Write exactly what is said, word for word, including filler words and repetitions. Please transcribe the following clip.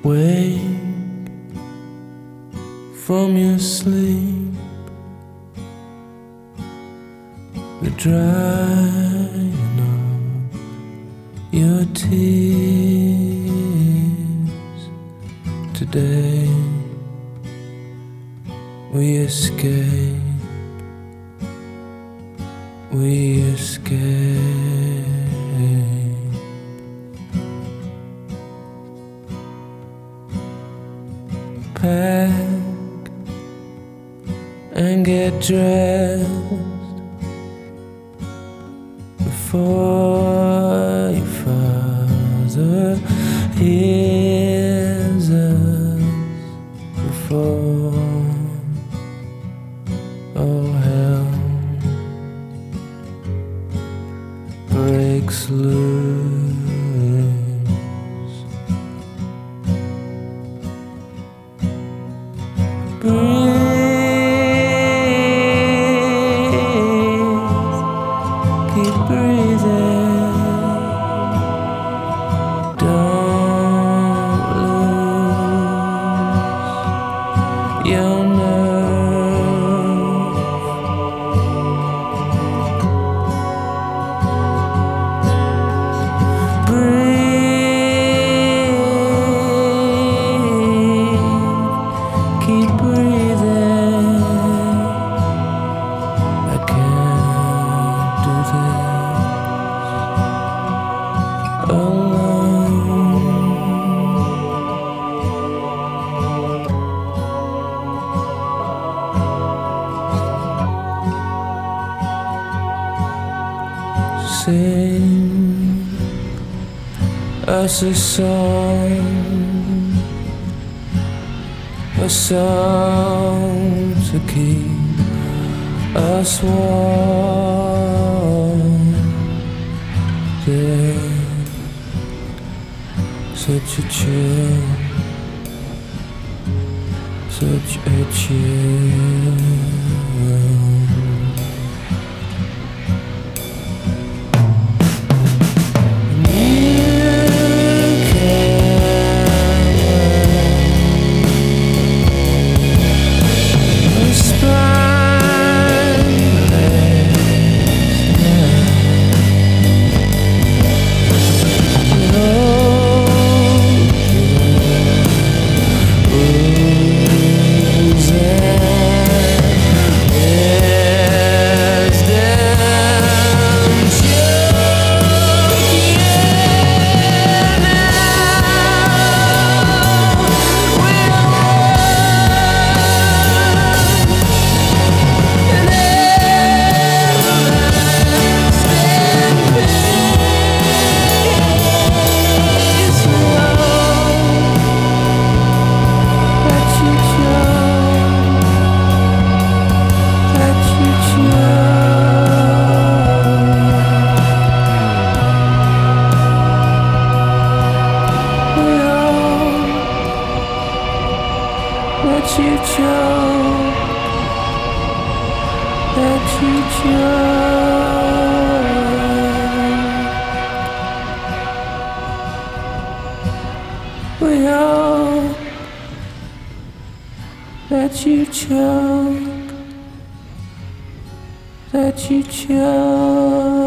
Wake from your sleep, the drying of your tears. Today we escape, we escape. Pack and get dressed before your father hears us, before all hell breaks loose. Keep breathing, don't lose your nerve. Breathe, keep breathing. I can't do this alone. Sing us a song, a song to keep us warm. There's such a chill, such a chill. Let you choke, let you choke. We all let you choke, let you choke.